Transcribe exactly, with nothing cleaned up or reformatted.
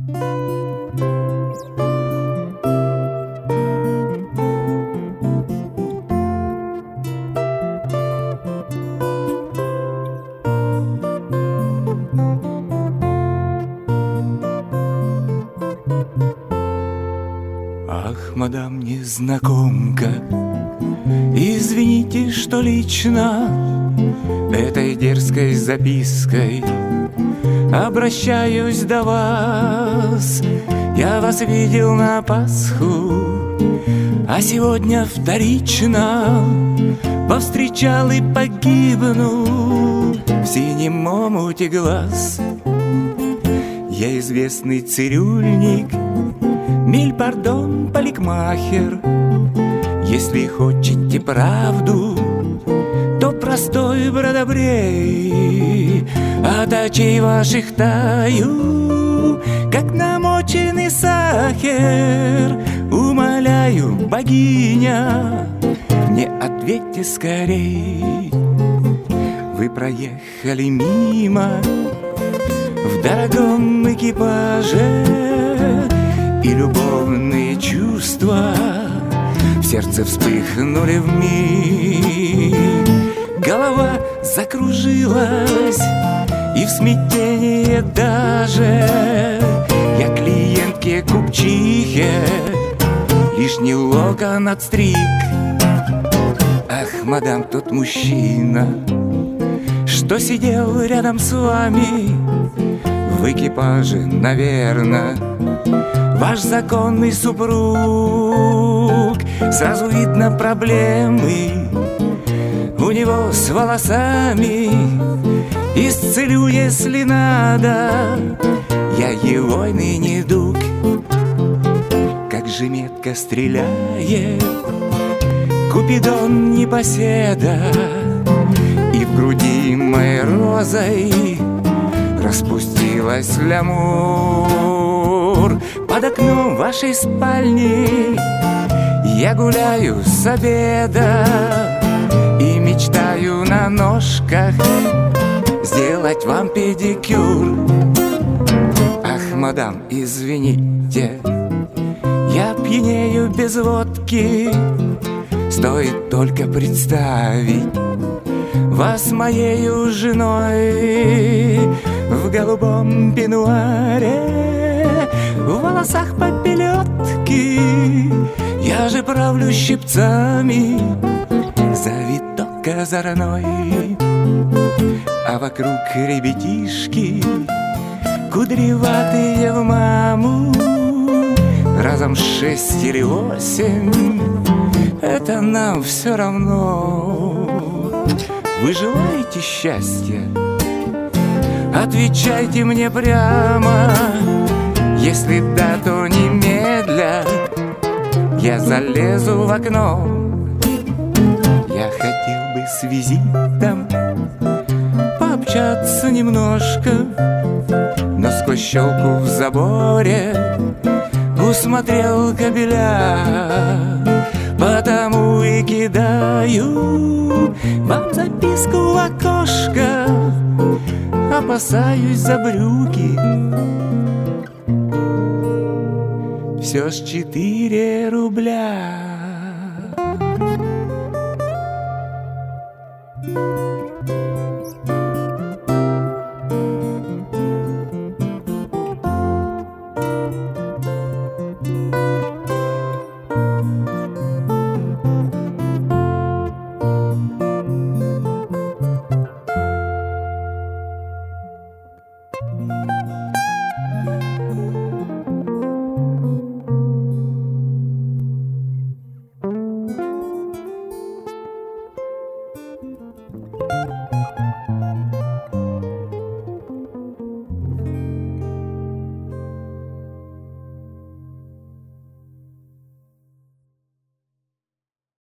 Ах, мадам незнакомка, извините, что лично этой дерзкой запиской обращаюсь до вас. Я вас видел на Пасху, а сегодня вторично повстречал и погибну в синем омуте глаз. Я известный цирюльник, миль пардон, парикмахер. Если хотите правду, то простой бродобрей. От очей ваших таю, как намоченный сахар. Умоляю, богиня, мне ответьте скорей. Вы проехали мимо в дорогом экипаже, и любовные чувства в сердце вспыхнули вмиг. Голова закружилась, и в смятении даже я клиентке купчихе лишний локон отстриг. Ах, мадам, тот мужчина, что сидел рядом с вами в экипаже, наверно, ваш законный супруг. Сразу видно проблемы у него с волосами. Исцелю, если надо, я его недуг. Как же метко стреляет Купидон непоседа, и в груди моей розой распустилась лямур. Под окном вашей спальни я гуляю с обеда и мечтаю на ножках сделать вам педикюр. Ах, мадам, извините, я пьянею без водки. Стоит только представить вас моею женой в голубом пенуаре, в волосах попелетки. Я же правлю щипцами завиток озорной, а вокруг ребятишки кудреватые в маму. Разом шесть или восемь, это нам все равно. Вы желаете счастья? Отвечайте мне прямо. Если да, то немедля я залезу в окно. Я хотел бы с визитом пообщаться немножко, но сквозь щелку в заборе усмотрел кабеля. Потому и кидаю вам записку в окошко, опасаюсь за брюки. Все ж четыре рубля.